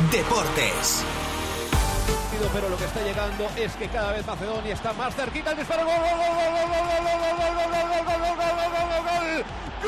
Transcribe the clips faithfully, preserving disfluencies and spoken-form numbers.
Deportes. Pero lo que está llegando es que cada vez Macedonia está más cerquita. El disparo. ¡Gol, gol, gol, gol, gol, gol, gol, gol, gol, gol, gol, gol,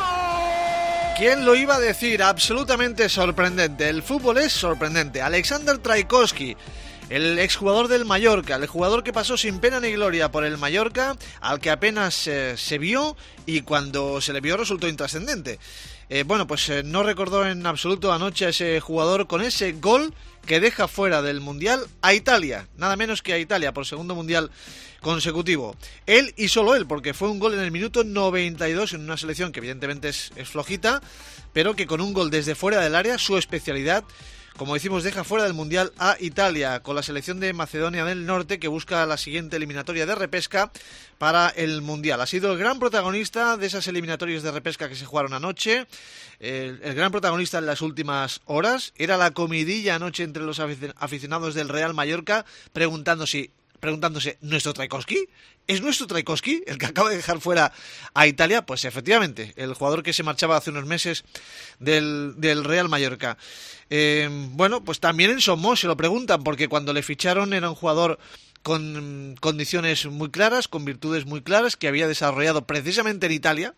gol! ¿Quién lo iba a decir? Absolutamente sorprendente. El fútbol es sorprendente. Alexander Trajkovski, el exjugador del Mallorca, el jugador que pasó sin pena ni gloria por el Mallorca, al que apenas eh, se vio y cuando se le vio resultó intrascendente. Eh, bueno, pues eh, no recordó en absoluto anoche a ese jugador con ese gol que deja fuera del Mundial a Italia, nada menos que a Italia, por segundo Mundial consecutivo. Él y solo él, porque fue un gol en el minuto noventa y dos en una selección que evidentemente es, es flojita, pero que con un gol desde fuera del área, su especialidad, como decimos, deja fuera del Mundial a Italia, con la selección de Macedonia del Norte, que busca la siguiente eliminatoria de repesca para el Mundial. Ha sido el gran protagonista de esas eliminatorias de repesca que se jugaron anoche, el, el gran protagonista en las últimas horas. Era la comidilla anoche entre los aficionados del Real Mallorca, preguntándose, preguntándose ¿nuestro Trajkovski? ¿Es nuestro Trajkovski el que acaba de dejar fuera a Italia? Pues efectivamente, el jugador que se marchaba hace unos meses del, del Real Mallorca. Eh, bueno, pues también en Somos se lo preguntan, porque cuando le ficharon era un jugador con condiciones muy claras, con virtudes muy claras, que había desarrollado precisamente en Italia,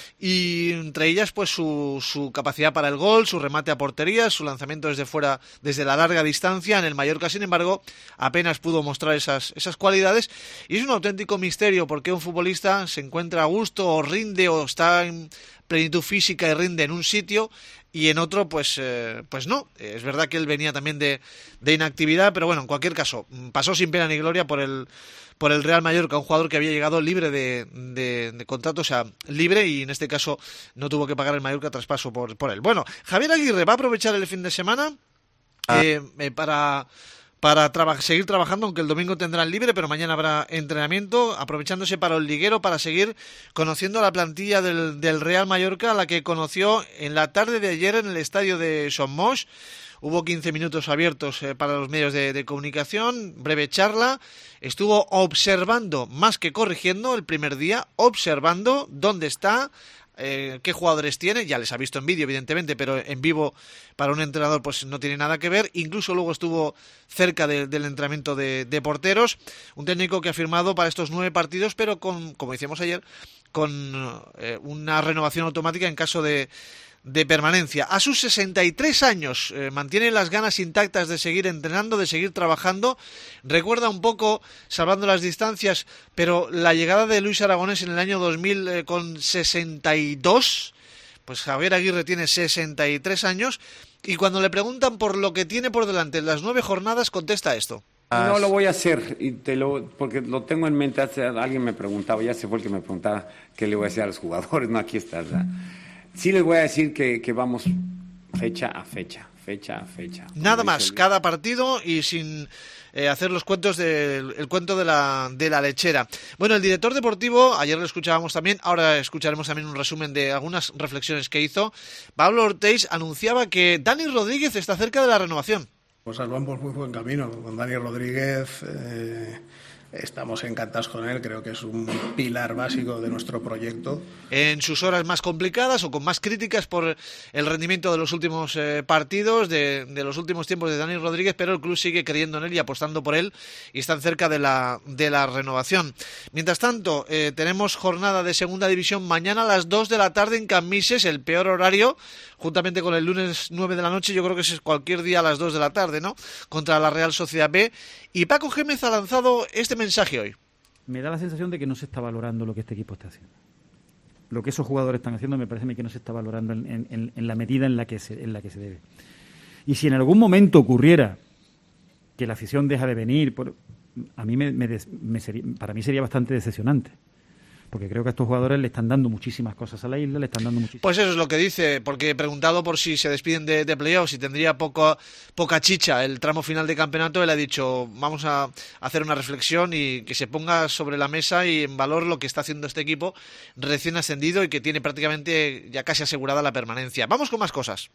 y entre ellas pues su, su capacidad para el gol, su remate a portería, su lanzamiento desde fuera, desde la larga distancia. En el Mallorca, sin embargo, apenas pudo mostrar esas, esas cualidades, y es un auténtico misterio porque un futbolista se encuentra a gusto o rinde o está en plenitud física y rinde en un sitio y en otro pues eh, pues no. Es verdad que él venía también de, de inactividad, pero bueno, en cualquier caso pasó sin pena ni gloria por el por el Real Mallorca, un jugador que había llegado libre de, de, de contrato, o sea, libre, y en este caso no tuvo que pagar el Mallorca traspaso por, por él. Bueno, Javier Aguirre va a aprovechar el fin de semana ah. eh, eh, para... para traba- seguir trabajando, aunque el domingo tendrán libre, pero mañana habrá entrenamiento, aprovechándose para el liguero, para seguir conociendo la plantilla del, del Real Mallorca, la que conoció en la tarde de ayer en el estadio de Somos. Hubo quince minutos abiertos eh, para los medios de, de comunicación, breve charla. Estuvo observando, más que corrigiendo, el primer día, observando dónde está, Eh, qué jugadores tiene. Ya les ha visto en vídeo, evidentemente, pero en vivo para un entrenador pues no tiene nada que ver. Incluso luego estuvo cerca de, del entrenamiento de, de porteros, un técnico que ha firmado para estos nueve partidos, pero con, como decíamos ayer, con eh, una renovación automática en caso de de permanencia. A sus sesenta y tres años eh, mantiene las ganas intactas de seguir entrenando, de seguir trabajando. Recuerda un poco, salvando las distancias, pero la llegada de Luis Aragonés en el año dos mil eh, con sesenta y dos, pues Javier Aguirre tiene sesenta y tres años, y cuando le preguntan por lo que tiene por delante en las nueve jornadas, contesta esto. No lo voy a hacer, y te lo, porque lo tengo en mente. Hace, alguien me preguntaba, ya se fue el que me preguntaba qué le voy a decir a los jugadores. No, aquí está, ¿verdad? Sí les voy a decir que, que vamos fecha a fecha, fecha a fecha. Nada más, el... cada partido, y sin eh, hacer los cuentos del el cuento de la, de la lechera. Bueno, el director deportivo, ayer lo escuchábamos también, ahora escucharemos también un resumen de algunas reflexiones que hizo. Pablo Ortiz anunciaba que Dani Rodríguez está cerca de la renovación. Pues vamos por muy buen camino con Dani Rodríguez. Eh... Estamos encantados con él, creo que es un pilar básico de nuestro proyecto. En sus horas más complicadas o con más críticas por el rendimiento de los últimos eh, partidos, de, de los últimos tiempos de Dani Rodríguez, pero el club sigue creyendo en él y apostando por él, y están cerca de la, de la renovación. Mientras tanto, eh, tenemos jornada de segunda división mañana a las dos de la tarde en Cambises, el peor horario, juntamente con el lunes nueve de la noche. Yo creo que es cualquier día a las dos de la tarde, ¿no? Contra la Real Sociedad B. Y Paco Gémez ha lanzado este mensaje hoy. Me da la sensación de que no se está valorando lo que este equipo está haciendo. Lo que esos jugadores están haciendo me parece a mí que no se está valorando en, en, en la medida en la que se, en la que se debe. Y si en algún momento ocurriera que la afición deja de venir, por, a mí me, me, me sería, para mí sería bastante decepcionante. Porque creo que a estos jugadores le están dando muchísimas cosas a la isla, le están dando muchísimas... Pues eso es lo que dice, porque he preguntado por si se despiden de, de playoffs, si tendría poco, poca chicha el tramo final de campeonato. Él ha dicho, vamos a hacer una reflexión y que se ponga sobre la mesa y en valor lo que está haciendo este equipo recién ascendido y que tiene prácticamente ya casi asegurada la permanencia. Vamos con más cosas.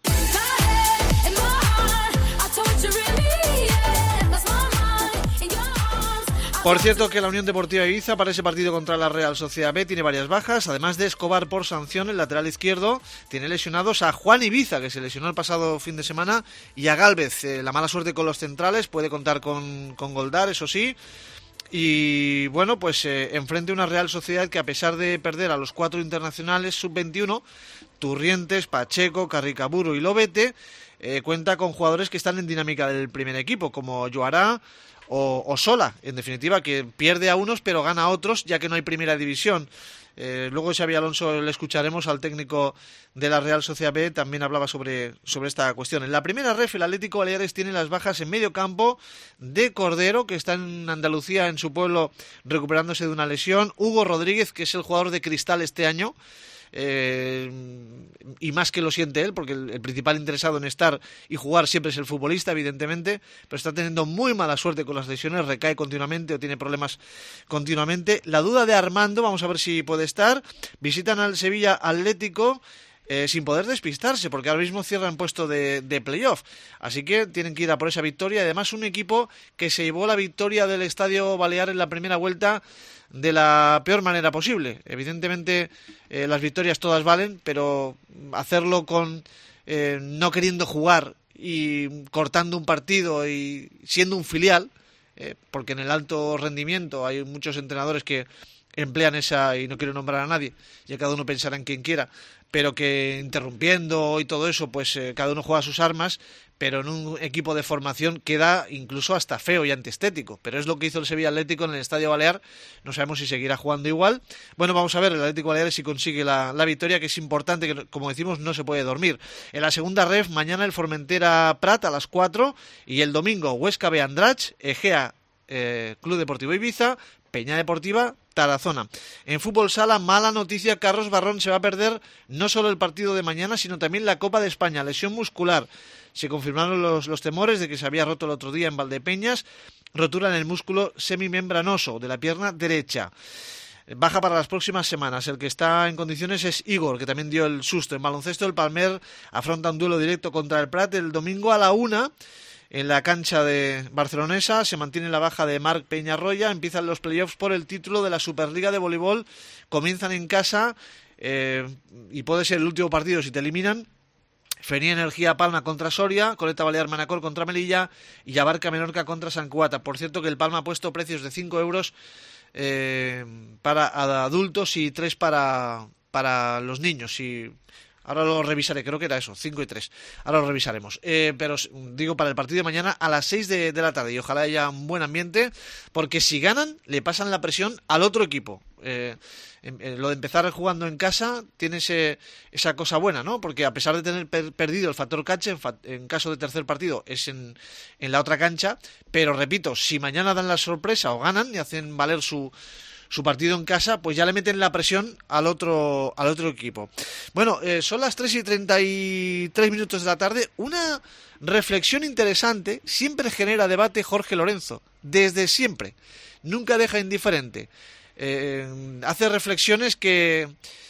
Por cierto que la Unión Deportiva Ibiza para ese partido contra la Real Sociedad B tiene varias bajas, además de Escobar por sanción, el lateral izquierdo tiene lesionados a Juan Ibiza, que se lesionó el pasado fin de semana, y a Gálvez. Eh, la mala suerte con los centrales, puede contar con, con Goldar, eso sí. Y bueno, pues eh, enfrente a una Real Sociedad que, a pesar de perder a los cuatro internacionales sub veintiuno, Turrientes, Pacheco, Carricaburu y Lobete, eh, cuenta con jugadores que están en dinámica del primer equipo, como Joará o, o Sola, en definitiva, que pierde a unos pero gana a otros, ya que no hay primera división. Eh, luego Xabi Alonso le escucharemos, al técnico de la Real Sociedad B, también hablaba sobre, sobre esta cuestión. En la primera ref, el Atlético Baleares tiene las bajas en medio campo de Cordero, que está en Andalucía, en su pueblo, recuperándose de una lesión. Hugo Rodríguez, que es el jugador de Cristal este año, Eh, y más que lo siente él, porque el, el principal interesado en estar y jugar siempre es el futbolista, evidentemente, pero está teniendo muy mala suerte con las lesiones, recae continuamente o tiene problemas continuamente. La duda de Armando, vamos a ver si puede estar. Visitan al Sevilla Atlético eh, sin poder despistarse, porque ahora mismo cierran puesto de, de playoff, así que tienen que ir a por esa victoria. Además, un equipo que se llevó la victoria del Estadio Balear en la primera vuelta de la peor manera posible. Evidentemente eh, las victorias todas valen, pero hacerlo con eh, no queriendo jugar y cortando un partido y siendo un filial, eh, porque en el alto rendimiento hay muchos entrenadores que emplean esa, y no quiero nombrar a nadie, ya cada uno pensará en quien quiera, pero que interrumpiendo y todo eso, pues eh, cada uno juega sus armas, pero en un equipo de formación queda incluso hasta feo y antiestético. Pero es lo que hizo el Sevilla Atlético en el Estadio Balear. No sabemos si seguirá jugando igual. Bueno, vamos a ver el Atlético Baleares si consigue la, la victoria, que es importante, que como decimos no se puede dormir. En la segunda ref, mañana el Formentera Prat a las cuatro, y el domingo Huesca B Andratx, Egea eh, Club Deportivo Ibiza, Peña Deportiva Tarazona. En fútbol sala, mala noticia, Carlos Barrón se va a perder no solo el partido de mañana, sino también la Copa de España, lesión muscular. Se confirmaron los, los temores de que se había roto el otro día en Valdepeñas, rotura en el músculo semimembranoso de la pierna derecha. Baja para las próximas semanas. El que está en condiciones es Igor, que también dio el susto. En baloncesto, el Palmer afronta un duelo directo contra el Prat el domingo a la una. En la cancha de Barcelonesa se mantiene la baja de Marc Peñarroya. Empiezan los playoffs por el título de la Superliga de Voleibol. Comienzan en casa eh, y puede ser el último partido si te eliminan. Fenía Energía Palma contra Soria, Coleta Balear Manacor contra Melilla y Abarca Menorca contra San Cuata. Por cierto que el Palma ha puesto precios de cinco euros eh, para adultos y tres para, para los niños. Y ahora lo revisaré, creo que era eso, cinco y tres. Ahora lo revisaremos. Eh, pero digo, para el partido de mañana a las seis de, de la tarde, y ojalá haya un buen ambiente, porque si ganan le pasan la presión al otro equipo. Eh, eh, lo de empezar jugando en casa tiene ese, esa cosa buena, ¿no? Porque a pesar de tener per perdido el factor cancha, en, fa en caso de tercer partido es en, en la otra cancha, pero repito, si mañana dan la sorpresa o ganan y hacen valer su su partido en casa, pues ya le meten la presión al otro al otro equipo. Bueno, eh, son las tres y treinta y tres minutos de la tarde. Una reflexión interesante siempre genera debate Jorge Lorenzo, desde siempre, nunca deja indiferente. Eh, hace reflexiones que,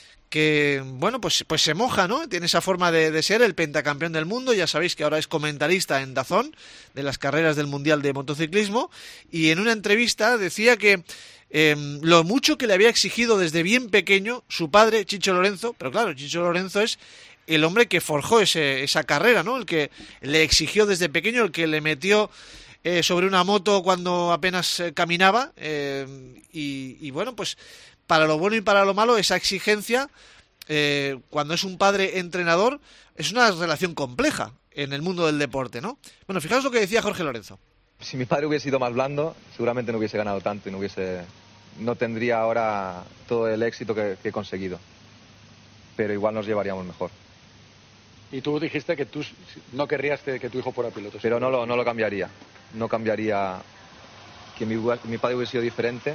que bueno, pues, pues se moja, ¿no? Tiene esa forma de, de ser, el pentacampeón del mundo. Ya sabéis que ahora es comentarista en DAZN de las carreras del Mundial de Motociclismo, y en una entrevista decía que eh, lo mucho que le había exigido desde bien pequeño su padre, Chicho Lorenzo, pero claro, Chicho Lorenzo es el hombre que forjó ese, esa carrera, ¿no? El que le exigió desde pequeño, el que le metió Eh, sobre una moto cuando apenas eh, caminaba eh, y, y bueno, pues para lo bueno y para lo malo, esa exigencia eh, cuando es un padre entrenador es una relación compleja en el mundo del deporte, ¿no? Bueno, fijaos lo que decía Jorge Lorenzo. Si mi padre hubiese sido más blando, seguramente no hubiese ganado tanto y no hubiese no tendría ahora todo el éxito que, que he conseguido, pero igual nos llevaríamos mejor. Y tú dijiste que tú no querrías que, que tu hijo fuera piloto. Pero no lo, no lo cambiaría. No cambiaría que mi, mi padre hubiese sido diferente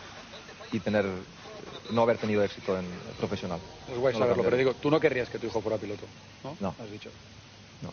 y tener no haber tenido éxito en profesional. Es guay saberlo, no pero digo, tú no querrías que tu hijo fuera piloto, ¿no? No. Has dicho. No.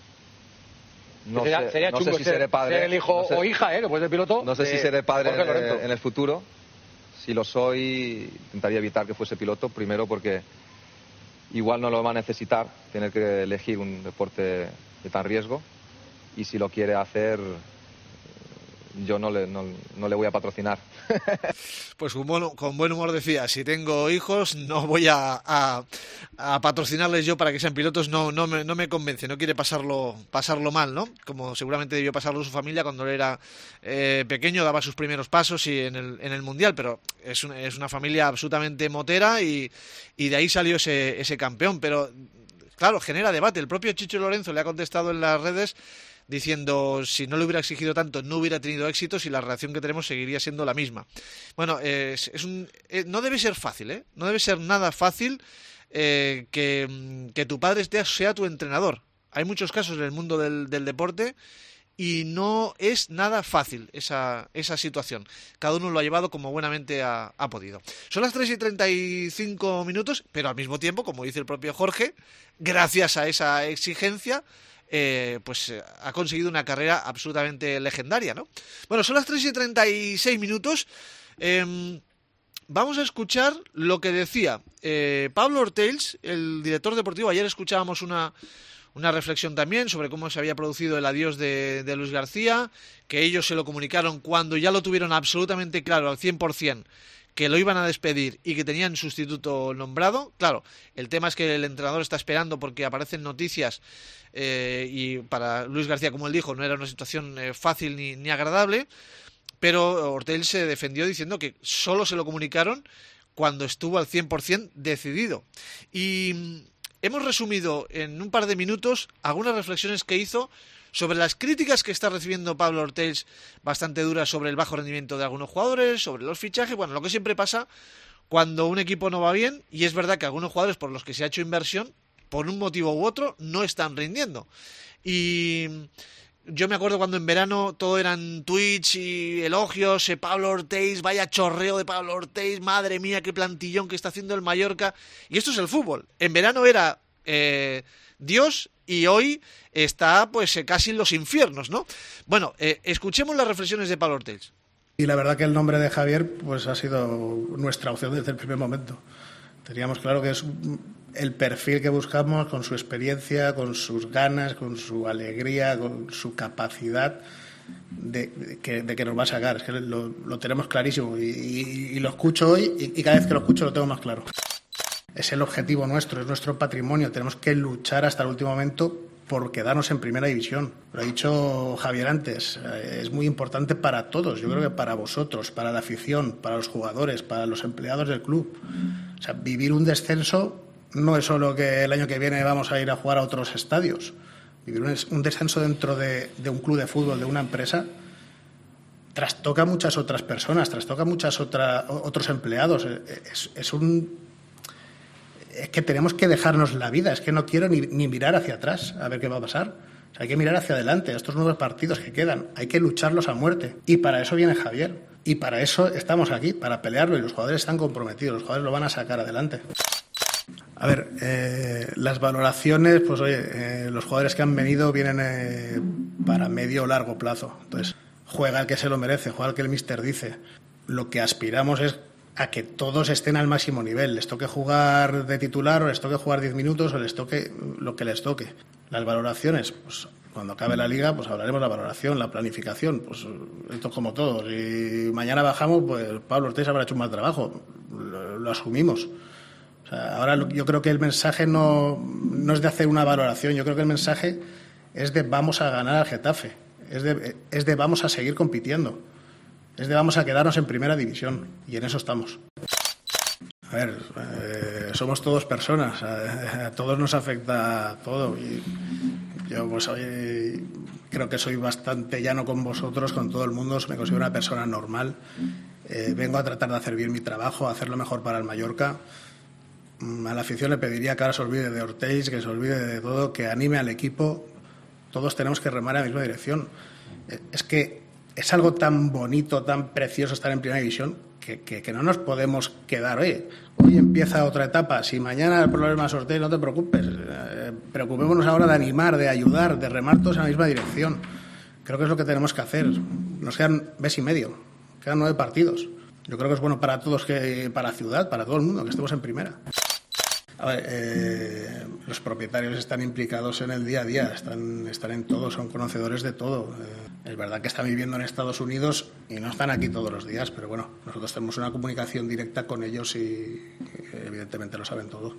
No sería, sé, sería no chungo sé si ser, seré padre. Ser el hijo no sé, o hija, ¿eh? Después de piloto. No sé de, si seré padre en, en el futuro. Si lo soy, intentaría evitar que fuese piloto, primero porque igual no lo va a necesitar tener que elegir un deporte de tan riesgo, y si lo quiere hacer yo no le, no, no le voy a patrocinar. Pues con buen, con buen humor decía, si tengo hijos no voy a, a, a patrocinarles yo para que sean pilotos, no, no, me, no me convence, no quiere pasarlo, pasarlo mal, ¿no? Como seguramente debió pasarlo su familia cuando él era eh, pequeño, daba sus primeros pasos y en el, en el Mundial, pero es una, es una familia absolutamente motera y, y de ahí salió ese, ese campeón, pero claro, genera debate. El propio Chicho Lorenzo le ha contestado en las redes diciendo si no le hubiera exigido tanto no hubiera tenido éxitos y la reacción que tenemos seguiría siendo la misma. Bueno, es, es un, eh, no debe ser fácil, ¿eh? No debe ser nada fácil eh, que, que tu padre sea tu entrenador. Hay muchos casos en el mundo del, del deporte y no es nada fácil esa, esa situación. Cada uno lo ha llevado como buenamente ha, ha podido. Son las tres y treinta y cinco minutos, pero al mismo tiempo, como dice el propio Jorge, gracias a esa exigencia, Eh, pues eh, ha conseguido una carrera absolutamente legendaria, ¿no? Bueno, son las tres y treinta y seis minutos. Eh, vamos a escuchar lo que decía eh, Pablo Ortells, el director deportivo. Ayer escuchábamos una, una reflexión también sobre cómo se había producido el adiós de, de Luis García, que ellos se lo comunicaron cuando ya lo tuvieron absolutamente claro al cien por ciento, que lo iban a despedir y que tenían sustituto nombrado. Claro, el tema es que el entrenador está esperando porque aparecen noticias eh, y para Luis García, como él dijo, no era una situación eh, fácil ni, ni agradable, pero Ortells se defendió diciendo que solo se lo comunicaron cuando estuvo al cien por ciento decidido. Y hemos resumido en un par de minutos algunas reflexiones que hizo sobre las críticas que está recibiendo Pablo Ortells, bastante duras, sobre el bajo rendimiento de algunos jugadores, sobre los fichajes, bueno, lo que siempre pasa cuando un equipo no va bien, y es verdad que algunos jugadores por los que se ha hecho inversión, por un motivo u otro, no están rindiendo. Y yo me acuerdo cuando en verano todo eran tweets y elogios, eh, Pablo Ortells, vaya chorreo de Pablo Ortells, madre mía, qué plantillón que está haciendo el Mallorca. Y esto es el fútbol. En verano era eh, Dios y hoy está pues eh, casi en los infiernos, ¿no? Bueno, eh, escuchemos las reflexiones de Pablo Ortells. Y la verdad que el nombre de Javier pues ha sido nuestra opción desde el primer momento. Teníamos claro que es el perfil que buscamos, con su experiencia, con sus ganas, con su alegría, con su capacidad de, de, que, de que nos va a sacar. Es que lo, lo tenemos clarísimo y, y, y lo escucho hoy y, y cada vez que lo escucho lo tengo más claro. Es el objetivo nuestro, es nuestro patrimonio. Tenemos que luchar hasta el último momento por quedarnos en primera división. Lo ha dicho Javier antes, es muy importante para todos. Yo creo que para vosotros, para la afición, para los jugadores, para los empleados del club. O sea, vivir un descenso no es solo que el año que viene vamos a ir a jugar a otros estadios. Vivir un, un descenso dentro de, de un club de fútbol, de una empresa, trastoca a muchas otras personas, trastoca a muchos otros empleados. Es, es un... Es que tenemos que dejarnos la vida, es que no quiero ni, ni mirar hacia atrás a ver qué va a pasar. O sea, hay que mirar hacia adelante, a estos nuevos partidos que quedan, hay que lucharlos a muerte. Y para eso viene Javier, y para eso estamos aquí, para pelearlo, y los jugadores están comprometidos, los jugadores lo van a sacar adelante. A ver, eh, las valoraciones, pues oye, eh, los jugadores que han venido vienen eh, para medio o largo plazo. Entonces, juega el que se lo merece, juega el que el míster dice. Lo que aspiramos es a que todos estén al máximo nivel. Les toque jugar de titular o les toque jugar diez minutos o les toque lo que les toque. Las valoraciones, pues cuando acabe la liga, pues hablaremos de la valoración, la planificación. Pues esto es como todo. Si mañana bajamos, pues Pablo Ortells habrá hecho un mal trabajo. Lo, lo asumimos. O sea, ahora yo creo que el mensaje no, no es de hacer una valoración. Yo creo que el mensaje es de vamos a ganar al Getafe. Es de, es de vamos a seguir compitiendo. Es de vamos a quedarnos en primera división y en eso estamos. A ver, eh, somos todos personas, a, a todos nos afecta todo y yo pues hoy creo que soy bastante llano con vosotros, con todo el mundo, me considero una persona normal. Eh, vengo a tratar de hacer bien mi trabajo, a hacerlo mejor para el Mallorca. A la afición le pediría que ahora se olvide de Ortells, que se olvide de todo, que anime al equipo. Todos tenemos que remar en la misma dirección. Es que es algo tan bonito, tan precioso estar en primera división que, que, que no nos podemos quedar. Oye, hoy empieza otra etapa. Si mañana el problema es Ortells, no te preocupes. Eh, preocupémonos ahora de animar, de ayudar, de remar todos en la misma dirección. Creo que es lo que tenemos que hacer. Nos quedan mes y medio, quedan nueve partidos. Yo creo que es bueno para todos, que para la ciudad, para todo el mundo, que estemos en primera. A ver, eh, los propietarios están implicados en el día a día, están, están en todo, son conocedores de todo. Eh, es verdad que están viviendo en Estados Unidos y no están aquí todos los días, pero bueno, nosotros tenemos una comunicación directa con ellos y, y evidentemente lo saben todo.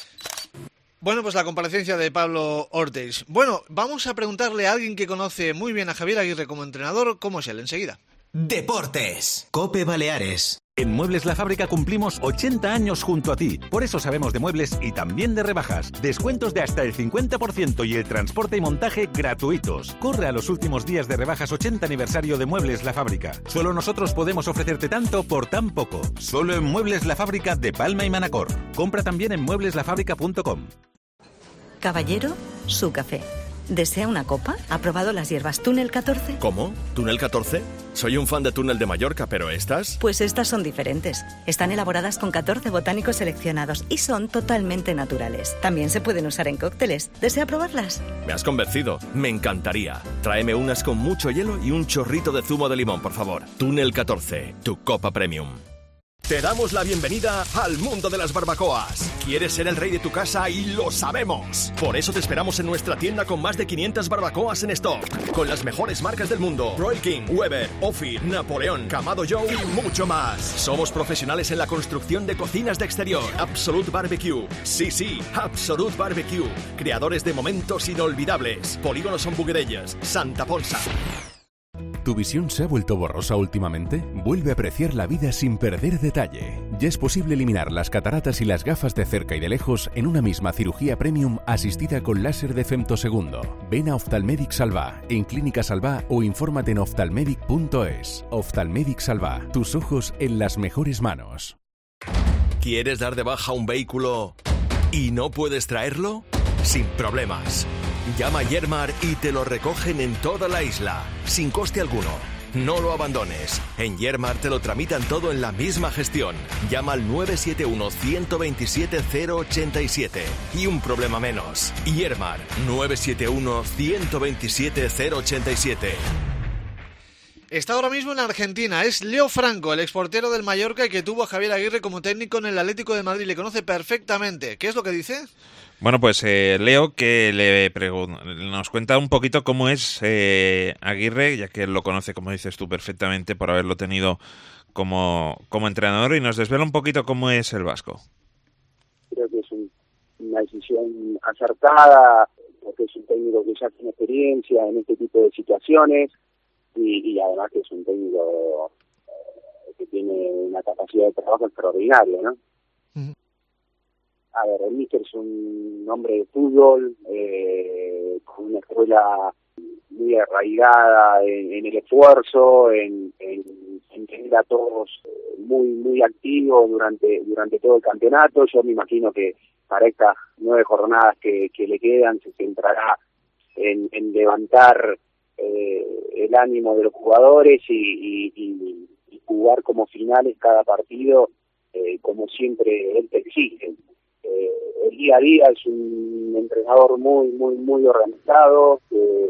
Bueno, pues la comparecencia de Pablo Ortiz. Bueno, vamos a preguntarle a alguien que conoce muy bien a Javier Aguirre como entrenador, ¿cómo es él? Enseguida. Deportes. COPE Baleares. En Muebles La Fábrica cumplimos ochenta años junto a ti. Por eso sabemos de muebles y también de rebajas. Descuentos de hasta el cincuenta por ciento y el transporte y montaje gratuitos. Corre a los últimos días de rebajas ochenta aniversario de Muebles La Fábrica. Solo nosotros podemos ofrecerte tanto por tan poco. Solo en Muebles La Fábrica de Palma y Manacor. Compra también en muebles la fábrica punto com. Caballero, su café. ¿Desea una copa? ¿Ha probado las hierbas Túnel catorce? ¿Cómo? ¿Túnel catorce? Soy un fan de Túnel de Mallorca, pero ¿estas? Pues estas son diferentes. Están elaboradas con catorce botánicos seleccionados y son totalmente naturales. También se pueden usar en cócteles. ¿Desea probarlas? Me has convencido. Me encantaría. Tráeme unas con mucho hielo y un chorrito de zumo de limón, por favor. Túnel catorce, tu copa premium. Te damos la bienvenida al mundo de las barbacoas. ¿Quieres ser el rey de tu casa? Y lo sabemos. Por eso te esperamos en nuestra tienda con más de quinientas barbacoas en stock. Con las mejores marcas del mundo. Royal King, Weber, Ophir, Napoleón, Kamado Joe y mucho más. Somos profesionales en la construcción de cocinas de exterior. Absolute Barbecue. Sí, sí, Absolute Barbecue. Creadores de momentos inolvidables. Polígono Son Buguerellas, Santa Ponsa. ¿Tu visión se ha vuelto borrosa últimamente? Vuelve a apreciar la vida sin perder detalle. Ya es posible eliminar las cataratas y las gafas de cerca y de lejos en una misma cirugía premium asistida con láser de femtosegundo. Ven a Oftalmedic Salvá, en Clínica Salvá o infórmate en oftalmedic punto es. Oftalmedic Salvá, tus ojos en las mejores manos. ¿Quieres dar de baja un vehículo y no puedes traerlo? Sin problemas. Llama a Yermar y te lo recogen en toda la isla, sin coste alguno. No lo abandones. En Yermar te lo tramitan todo en la misma gestión. Llama al nueve siete uno, uno dos siete, cero ocho siete y un problema menos. Yermar, nueve siete uno, uno dos siete, cero ocho siete. Está ahora mismo en Argentina. Es Leo Franco, el exportero del Mallorca y que tuvo a Javier Aguirre como técnico en el Atlético de Madrid. Le conoce perfectamente. ¿Qué es lo que dice? Bueno, pues eh, Leo, que le pregun- nos cuenta un poquito cómo es eh, Aguirre, ya que él lo conoce, como dices tú, perfectamente por haberlo tenido como, como entrenador, y nos desvela un poquito cómo es el vasco. Creo que es un, una decisión acertada, porque es un técnico que ya tiene experiencia en este tipo de situaciones y, y además que es un técnico eh, que tiene una capacidad de trabajo extraordinaria, ¿no? Uh-huh. A ver, el míster es un hombre de fútbol, eh, con una escuela muy arraigada en, en el esfuerzo, en, en, en tener a todos muy muy activos durante durante todo el campeonato. Yo me imagino que para estas nueve jornadas que, que le quedan se centrará en, en levantar eh, el ánimo de los jugadores y, y, y, y jugar como finales cada partido, eh, como siempre él te exige. Eh, el día a día es un entrenador muy, muy, muy organizado, que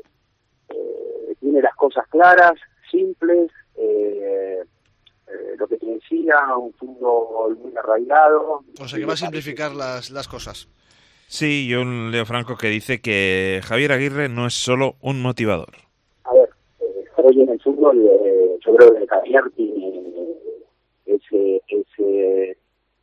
eh, tiene las cosas claras, simples, eh, eh, lo que te decía, un fútbol muy arraigado. O sea que va a simplificar las, las cosas. Sí, y un Leo Franco que dice que Javier Aguirre no es solo un motivador. A ver, eh, hoy en el fútbol eh, yo creo que Javier tiene ese... ese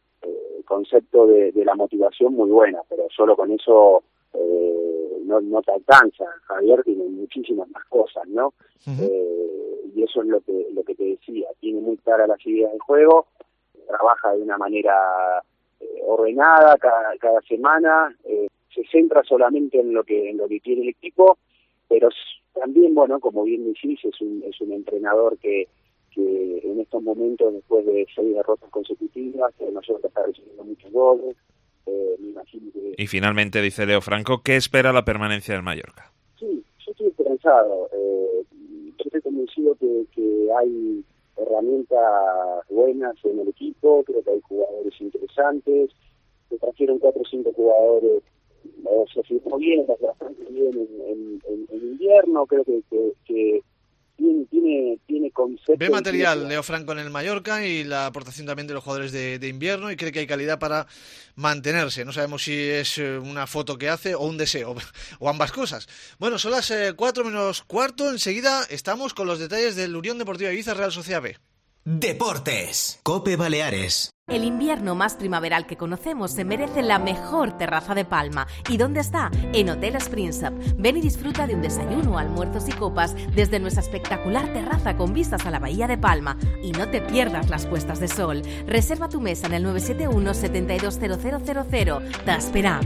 concepto de, de la motivación muy buena, pero solo con eso eh, no, no te alcanza. Javier tiene muchísimas más cosas, ¿no? Uh-huh. Eh, y eso es lo que lo que te decía, tiene muy claras las ideas de juego, trabaja de una manera eh, ordenada cada, cada semana, eh, se centra solamente en lo que en lo que quiere el equipo, pero también, bueno, como bien decís, es un, es un entrenador que que en estos momentos, después de seis derrotas consecutivas, que nosotros está recibiendo muchos goles, eh, me imagino que... Y finalmente, dice Leo Franco, ¿qué espera la permanencia del Mallorca? Sí, yo estoy esperanzado. Eh, yo estoy convencido que, que hay herramientas buenas en el equipo, creo que hay jugadores interesantes, se trajeron cuatro o cinco jugadores, eh, se firmó bien, bastante bien en, en, en, en invierno, creo que... que, que Tiene, tiene, tiene concepto... Ve material Leo Franco en el Mallorca y la aportación también de los jugadores de, de invierno, y cree que hay calidad para mantenerse. No sabemos si es una foto que hace o un deseo, o ambas cosas. Bueno, son las eh, cuatro menos cuarto. Enseguida estamos con los detalles del Unión Deportiva Ibiza Real Sociedad B. Deportes. COPE Baleares. El invierno más primaveral que conocemos se merece la mejor terraza de Palma. ¿Y dónde está? En Hoteles Príncep. Ven y disfruta de un desayuno, almuerzos y copas desde nuestra espectacular terraza con vistas a la bahía de Palma. Y no te pierdas las puestas de sol. Reserva tu mesa en el nueve siete uno, siete dos cero cero cero cero. Te esperam.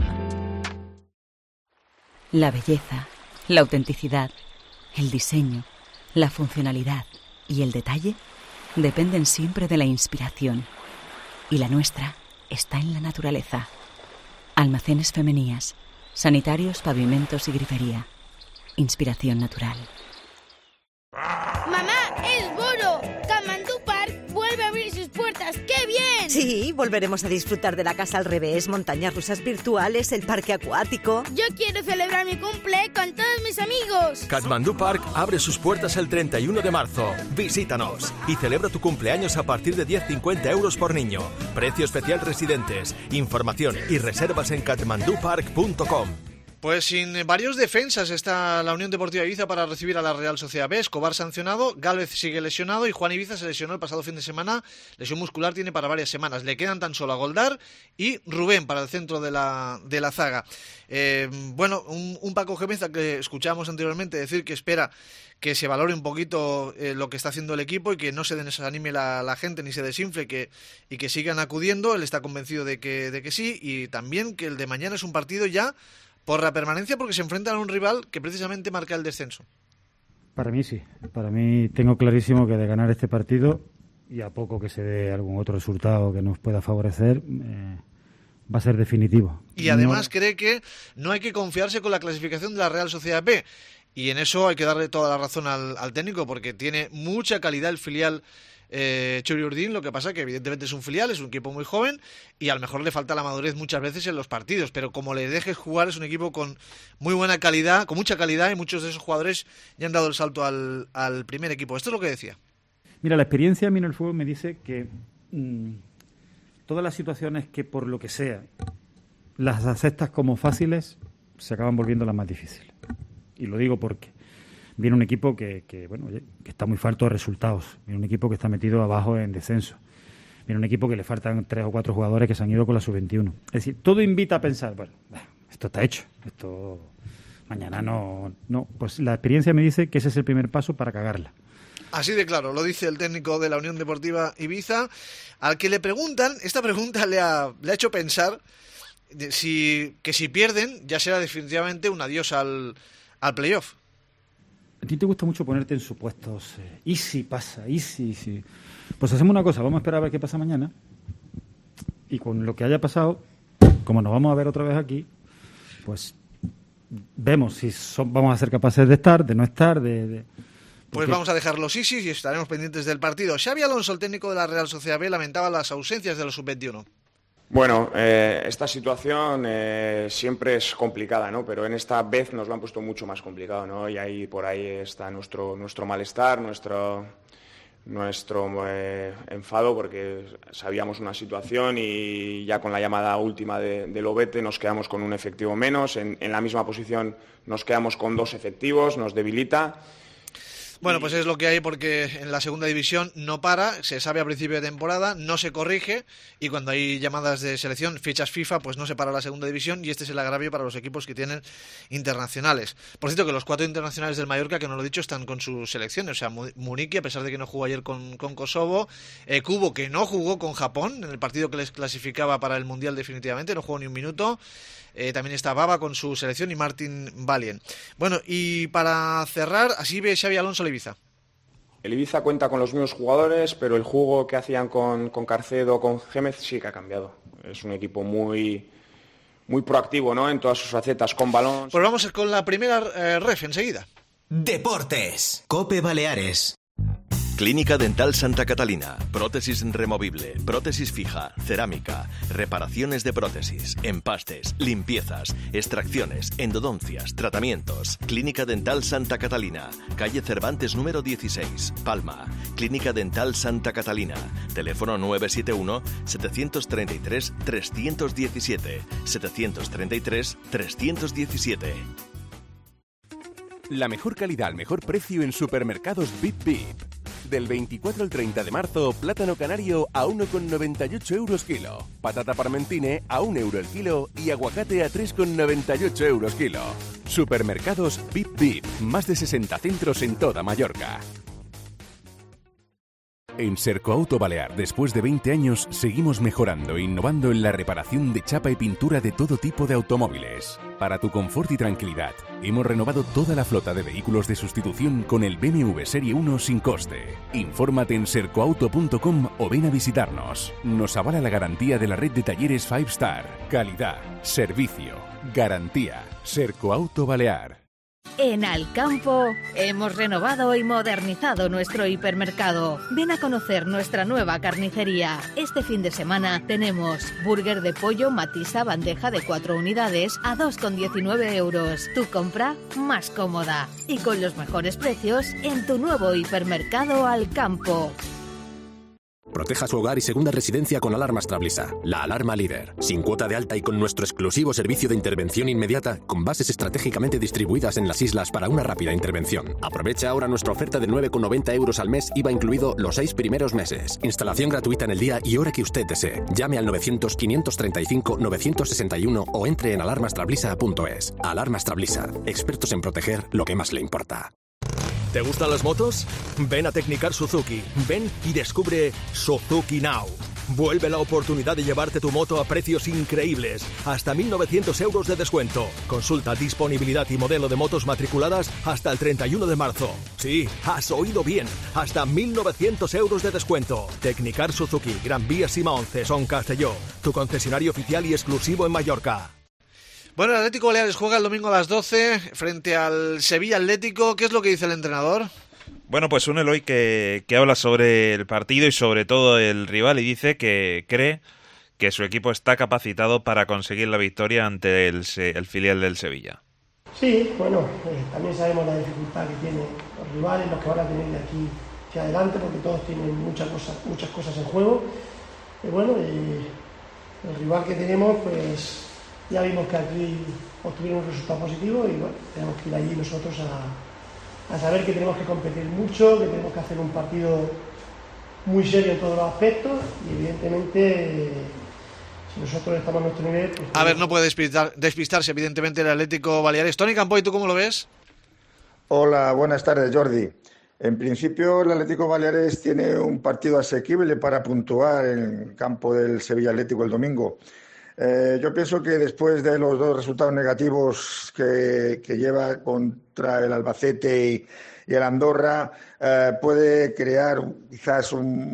La belleza, la autenticidad, el diseño, la funcionalidad y el detalle dependen siempre de la inspiración. Y la nuestra está en la naturaleza. Almacenes Femenías, sanitarios, pavimentos y grifería. Inspiración natural. ¡Mamá, es Boro! Katmandú Park vuelve a abrir sus puertas. ¡Qué bien! Sí, volveremos a disfrutar de la casa al revés, montañas rusas virtuales, el parque acuático. Yo quiero celebrar mi cumple con todos mis amigos. Katmandú Park abre sus puertas el treinta y uno de marzo. Visítanos y celebra tu cumpleaños a partir de diez cincuenta euros por niño. Precio especial residentes. Información y reservas en katmandú park punto com. Pues sin varios defensas está la Unión Deportiva Ibiza para recibir a la Real Sociedad B. Escobar sancionado, Gálvez sigue lesionado y Juan Ibiza se lesionó el pasado fin de semana. Lesión muscular tiene para varias semanas. Le quedan tan solo a Goldar y Rubén para el centro de la, de la zaga. Eh, bueno, un, un Paco Gémez que escuchábamos anteriormente decir que espera que se valore un poquito eh, lo que está haciendo el equipo y que no se desanime la, la gente ni se desinfle que, y que sigan acudiendo. Él está convencido de que, de que sí, y también que el de mañana es un partido ya por la permanencia, porque se enfrentan a un rival que precisamente marca el descenso. Para mí sí. Para mí tengo clarísimo que de ganar este partido, y a poco que se dé algún otro resultado que nos pueda favorecer, eh, va a ser definitivo. Y además no... cree que no hay que confiarse con la clasificación de la Real Sociedad B. Y en eso hay que darle toda la razón al, al técnico, porque tiene mucha calidad el filial Eh, Txuri Urdin. Lo que pasa que evidentemente es un filial, es un equipo muy joven y a lo mejor le falta la madurez muchas veces en los partidos, pero como le dejes jugar es un equipo con muy buena calidad, con mucha calidad, y muchos de esos jugadores ya han dado el salto al, al primer equipo. Esto es lo que decía. Mira, la experiencia a mí en el fútbol me dice que mmm, todas las situaciones que por lo que sea las aceptas como fáciles se acaban volviendo las más difíciles, y lo digo porque viene un equipo que, que bueno que está muy falto de resultados, viene un equipo que está metido abajo en descenso, viene un equipo que le faltan tres o cuatro jugadores que se han ido con la sub veintiuno. Es decir, todo invita a pensar, bueno, esto está hecho, esto mañana no, no, pues la experiencia me dice que ese es el primer paso para cagarla. Así de claro, lo dice el técnico de la Unión Deportiva Ibiza, al que le preguntan, esta pregunta le ha, le ha hecho pensar de si, que si pierden ya será definitivamente un adiós al, al playoff. A ti te gusta mucho ponerte en supuestos. Eh, ¿Y si pasa? ¿Y si, si? Pues hacemos una cosa, vamos a esperar a ver qué pasa mañana. Y con lo que haya pasado, como nos vamos a ver otra vez aquí, pues vemos si son, vamos a ser capaces de estar, de no estar, de... de Pues vamos a dejar los isis y estaremos pendientes del partido. Xavi Alonso, el técnico de la Real Sociedad B, lamentaba las ausencias de los sub veintiuno. Bueno, eh, esta situación eh, siempre es complicada, ¿no? Pero en esta vez nos lo han puesto mucho más complicado, ¿no? Y ahí por ahí está nuestro nuestro malestar, nuestro nuestro eh, enfado, porque sabíamos una situación y ya con la llamada última de, de Lobete nos quedamos con un efectivo menos. En, en la misma posición nos quedamos con dos efectivos, nos debilita. Bueno, pues es lo que hay, porque en la segunda división no para, se sabe a principio de temporada, no se corrige, y cuando hay llamadas de selección, fichas FIFA, pues no se para la segunda división, y este es el agravio para los equipos que tienen internacionales. Por cierto, que los cuatro internacionales del Mallorca, que no lo he dicho, están con sus selecciones, o sea, Munique, a pesar de que no jugó ayer con, con Kosovo, eh, Kubo, que no jugó con Japón, en el partido que les clasificaba para el Mundial definitivamente, no jugó ni un minuto. Eh, también está Baba con su selección y Martin Valien. Bueno, y para cerrar, así ve Xavi Alonso el Ibiza. El Ibiza cuenta con los mismos jugadores, pero el juego que hacían con, con Carcedo, con Gémez, sí que ha cambiado. Es un equipo muy, muy proactivo, ¿no? En todas sus facetas, con balón. Pues vamos con la primera eh, ref enseguida. Deportes. COPE Baleares. Clínica Dental Santa Catalina. Prótesis removible, prótesis fija, cerámica, reparaciones de prótesis, empastes, limpiezas, extracciones, endodoncias, tratamientos. Clínica Dental Santa Catalina. Calle Cervantes número dieciséis, Palma. Clínica Dental Santa Catalina. Teléfono nueve siete uno, siete tres tres, tres uno siete. siete tres tres, tres uno siete. La mejor calidad al mejor precio en supermercados Bip Bip. Del veinticuatro al treinta de marzo, plátano canario a uno con noventa y ocho euros kilo, patata parmentine a un euro el kilo y aguacate a tres con noventa y ocho euros kilo. Supermercados Bip Bip, más de sesenta centros en toda Mallorca. En Sercoauto Balear, después de veinte años, seguimos mejorando e innovando en la reparación de chapa y pintura de todo tipo de automóviles. Para tu confort y tranquilidad, hemos renovado toda la flota de vehículos de sustitución con el B M W Serie uno sin coste. Infórmate en sercoauto punto com o ven a visitarnos. Nos avala la garantía de la red de talleres cinco Star. Calidad, servicio, garantía. Sercoauto Balear. En Alcampo hemos renovado y modernizado nuestro hipermercado. Ven a conocer nuestra nueva carnicería. Este fin de semana tenemos burger de pollo Matisa bandeja de cuatro unidades a dos con diecinueve euros. Tu compra más cómoda y con los mejores precios en tu nuevo hipermercado Alcampo. Proteja su hogar y segunda residencia con alarmas Trablisa, la alarma líder. Sin cuota de alta y con nuestro exclusivo servicio de intervención inmediata, con bases estratégicamente distribuidas en las islas para una rápida intervención. Aprovecha ahora nuestra oferta de nueve con noventa euros al mes, I V A incluido los seis primeros meses. Instalación gratuita en el día y hora que usted desee. Llame al novecientos, quinientos treinta y cinco, novecientos sesenta y uno o entre en alarmas trablisa punto es. Alarmas Trablisa, expertos en proteger lo que más le importa. ¿Te gustan las motos? Ven a Tecnicar Suzuki. Ven y descubre Suzuki Now. Vuelve la oportunidad de llevarte tu moto a precios increíbles. Hasta mil novecientos euros de descuento. Consulta disponibilidad y modelo de motos matriculadas hasta el treinta y uno de marzo. Sí, has oído bien. Hasta mil novecientos euros de descuento. Tecnicar Suzuki, Gran Vía Sima once, Son Castelló. Tu concesionario oficial y exclusivo en Mallorca. Bueno, el Atlético Baleares juega el domingo a las doce frente al Sevilla Atlético. ¿Qué es lo que dice el entrenador? Bueno, pues un Eloy que, que habla sobre el partido y sobre todo el rival y dice que cree que su equipo está capacitado para conseguir la victoria ante el, el filial del Sevilla. Sí, bueno, eh, también sabemos la dificultad que tienen los rivales, los que van a tener de aquí hacia adelante, porque todos tienen muchas cosas, muchas cosas en juego. Y bueno, eh, el rival que tenemos, pues ya vimos que aquí obtuvieron un resultado positivo y bueno, tenemos que ir allí nosotros a, a saber que tenemos que competir mucho, que tenemos que hacer un partido muy serio en todos los aspectos y evidentemente si nosotros estamos a nuestro nivel... Pues, a ver, no puede despistar, despistarse evidentemente el Atlético Baleares. Toni Campoy, ¿tú cómo lo ves? Hola, buenas tardes, Jordi. En principio el Atlético Baleares tiene un partido asequible para puntuar en el campo del Sevilla Atlético el domingo. Eh, yo pienso que después de los dos resultados negativos que, que lleva contra el Albacete y, y el Andorra, eh, puede crear quizás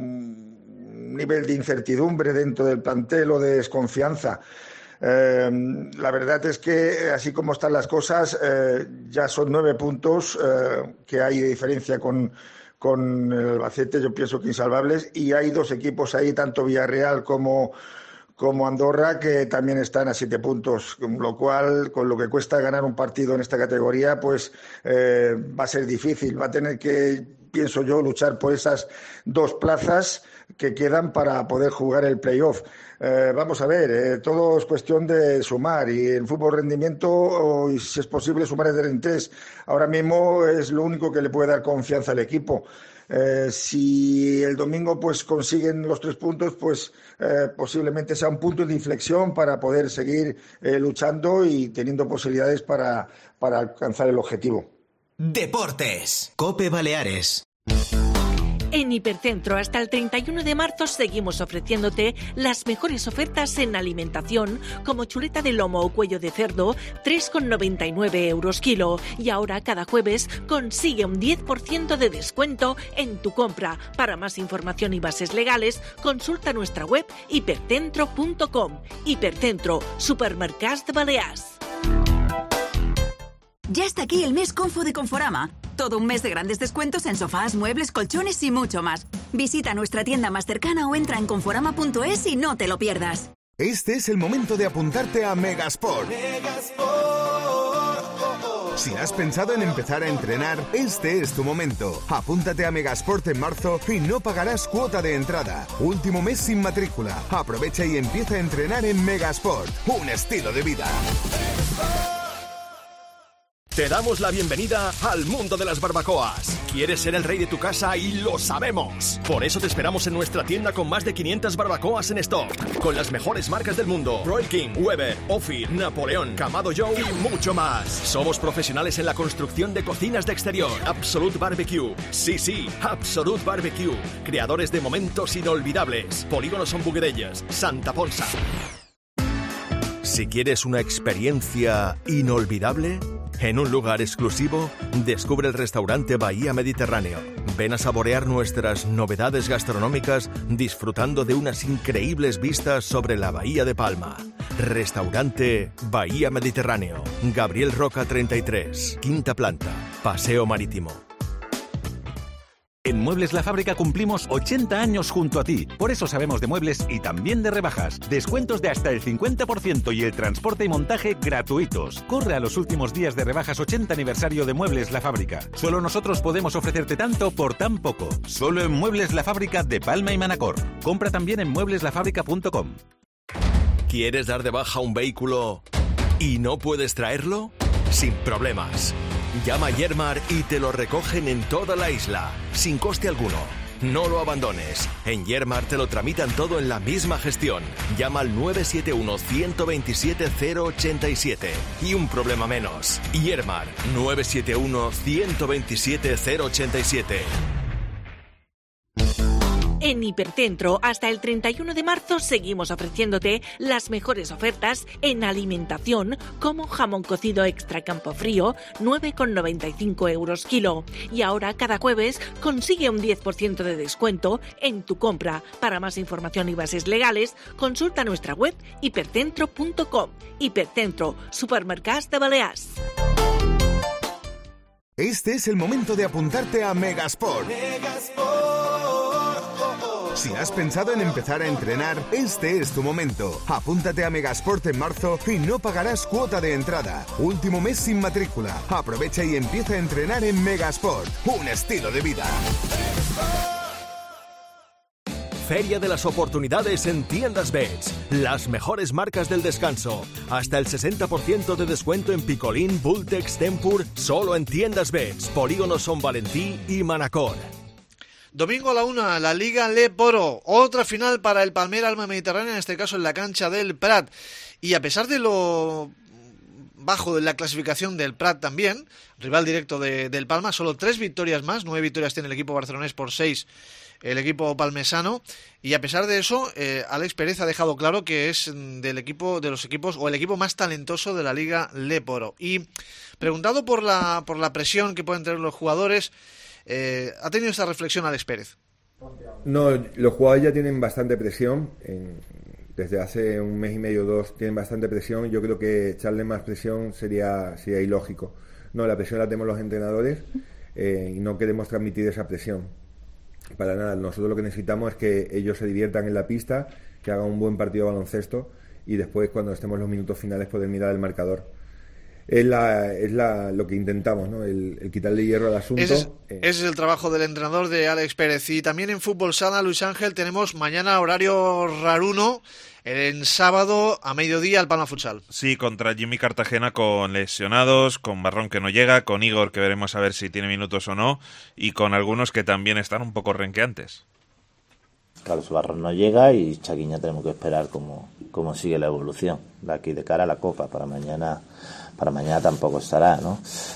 un nivel de incertidumbre dentro del plantel o de desconfianza. Eh, la verdad es que, así como están las cosas, eh, ya son nueve puntos eh, que hay de diferencia con, con el Albacete, yo pienso que insalvables, y hay dos equipos ahí, tanto Villarreal como... como Andorra, que también están a siete puntos, con lo cual, con lo que cuesta ganar un partido en esta categoría, pues eh, va a ser difícil. Va a tener que, pienso yo, luchar por esas dos plazas que quedan para poder jugar el playoff. Eh, vamos a ver, eh, todo es cuestión de sumar y en fútbol rendimiento, o, y si es posible, sumar de en tres. Ahora mismo es lo único que le puede dar confianza al equipo. Eh, si el domingo pues consiguen los tres puntos, pues eh, posiblemente sea un punto de inflexión para poder seguir eh, luchando y teniendo posibilidades para, para alcanzar el objetivo. Deportes. COPE Baleares. En Hipercentro hasta el treinta y uno de marzo seguimos ofreciéndote las mejores ofertas en alimentación, como chuleta de lomo o cuello de cerdo, tres con noventa y nueve euros kilo. Y ahora cada jueves consigue un diez por ciento de descuento en tu compra. Para más información y bases legales, consulta nuestra web hipercentro punto com. Hipercentro, Supermercats de Balears. Ya está aquí el mes Confo de Conforama. Todo un mes de grandes descuentos en sofás, muebles, colchones y mucho más. Visita nuestra tienda más cercana o entra en conforama punto es y no te lo pierdas. Este es el momento de apuntarte a Megasport. Si has pensado en empezar a entrenar, este es tu momento. Apúntate a Megasport en marzo y no pagarás cuota de entrada. Último mes sin matrícula. Aprovecha y empieza a entrenar en Megasport. Un estilo de vida. Te damos la bienvenida al mundo de las barbacoas. ¿Quieres ser el rey de tu casa? Y lo sabemos. Por eso te esperamos en nuestra tienda con más de quinientas barbacoas en stock. Con las mejores marcas del mundo. Royal King, Weber, Ophir, Napoleón, Kamado Joe y mucho más. Somos profesionales en la construcción de cocinas de exterior. Absolute Barbecue. Sí, sí, Absolute Barbecue. Creadores de momentos inolvidables. Polígono Son Buguedellas, Santa Ponsa. Si quieres una experiencia inolvidable, en un lugar exclusivo, descubre el restaurante Bahía Mediterráneo. Ven a saborear nuestras novedades gastronómicas disfrutando de unas increíbles vistas sobre la Bahía de Palma. Restaurante Bahía Mediterráneo. Gabriel Roca treinta y tres, quinta planta, Paseo Marítimo. En Muebles La Fábrica cumplimos ochenta años junto a ti. Por eso sabemos de muebles y también de rebajas. Descuentos de hasta el cincuenta por ciento y el transporte y montaje gratuitos. Corre a los últimos días de rebajas ochenta aniversario de Muebles La Fábrica. Solo nosotros podemos ofrecerte tanto por tan poco. Solo en Muebles La Fábrica de Palma y Manacor. Compra también en muebles la fábrica punto com. ¿Quieres dar de baja un vehículo y no puedes traerlo? Sin problemas. Llama a Yermar y te lo recogen en toda la isla, sin coste alguno. No lo abandones. En Yermar te lo tramitan todo en la misma gestión. Llama al nueve siete uno, uno dos siete, cero ocho siete y un problema menos. Yermar, nueve siete uno, uno dos siete, cero ocho siete. En Hipercentro, hasta el treinta y uno de marzo, seguimos ofreciéndote las mejores ofertas en alimentación, como jamón cocido extra Campofrío, nueve con noventa y cinco euros kilo. Y ahora, cada jueves, consigue un diez por ciento de descuento en tu compra. Para más información y bases legales, consulta nuestra web hipercentro punto com. Hipercentro, supermercados de Balears. Este es el momento de apuntarte a Megasport. Si has pensado en empezar a entrenar, este es tu momento. Apúntate a Megasport en marzo y no pagarás cuota de entrada. Último mes sin matrícula. Aprovecha y empieza a entrenar en Megasport. Un estilo de vida. Feria de las oportunidades en Tiendas Bets. Las mejores marcas del descanso. Hasta el sesenta por ciento de descuento en Picolín, Bultex, Tempur. Solo en Tiendas Bets. Polígono Son Valentí y Manacor. Domingo a la una, la Liga Leporo. Otra final para el Palmera Alma Mediterránea, en este caso en la cancha del Prat. Y a pesar de lo bajo de la clasificación del Prat también, rival directo de, del Palma, solo tres victorias más, nueve victorias tiene el equipo barcelonés por seis el equipo palmesano, y a pesar de eso, eh, Alex Pérez ha dejado claro que es del equipo, de los equipos, o el equipo más talentoso de la Liga Leporo. Y preguntado por la, por la presión que pueden tener los jugadores, eh, ha tenido esta reflexión Alex Pérez. No, los jugadores ya tienen bastante presión, en, desde hace un mes y medio o dos tienen bastante presión, yo creo que echarle más presión sería, sería ilógico. No, la presión la tenemos los entrenadores eh, y no queremos transmitir esa presión. Para nada, nosotros lo que necesitamos es que ellos se diviertan en la pista, que hagan un buen partido de baloncesto y después, cuando estemos en los minutos finales, poder mirar el marcador. Es, la, es la, lo que intentamos, ¿no? El, el quitarle hierro al asunto. Ese es, eh. ese es el trabajo del entrenador, de Alex Pérez. Y también en Fútbol Sala, Luis Ángel, tenemos mañana horario raruno, en sábado a mediodía el Palma Futsal. Sí, contra Jimmy Cartagena, con lesionados, con Barrón que no llega, con Igor que veremos a ver si tiene minutos o no, y con algunos que también están un poco renqueantes. Carlos Barrón no llega y Chaguiña tenemos que esperar cómo, cómo sigue la evolución de aquí de cara a la Copa. Para mañana para mañana tampoco estará, ¿no?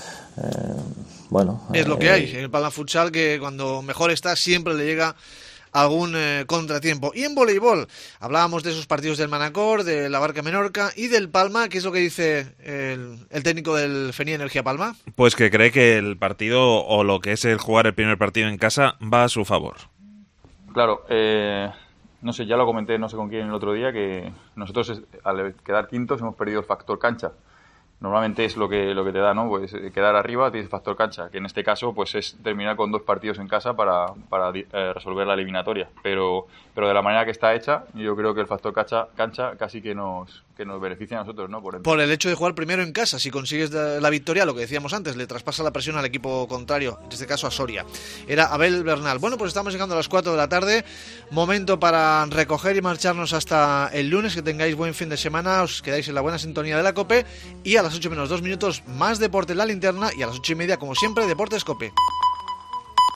Eh, bueno, es eh, lo que hay en el Palma Futsal, que cuando mejor está siempre le llega algún eh, contratiempo. Y en voleibol hablábamos de esos partidos del Manacor, de la Barca Menorca y del Palma. ¿Qué es lo que dice el, el técnico del Fenía Energía Palma? Pues que cree que el partido, o lo que es el jugar el primer partido en casa, va a su favor. Claro, eh, no sé, ya lo comenté, no sé con quién el otro día, que nosotros al quedar quintos hemos perdido el factor cancha. normalmente es lo que lo que te da, ¿no? Pues quedar arriba, tienes factor cancha, que en este caso pues es terminar con dos partidos en casa para, para eh, resolver la eliminatoria. Pero pero de la manera que está hecha, yo creo que el factor cancha, cancha casi que nos que nos beneficia a nosotros, ¿no? Por, Por el hecho de jugar primero en casa, si consigues la victoria, lo que decíamos antes, le traspasa la presión al equipo contrario, en este caso a Soria. Era Abel Bernal. Bueno, pues estamos llegando a las cuatro de la tarde, momento para recoger y marcharnos hasta el lunes, que tengáis buen fin de semana, os quedáis en la buena sintonía de la COPE, y a las ocho menos dos minutos más Deporte en la Linterna, y a las ocho y media, como siempre, Deportes COPE.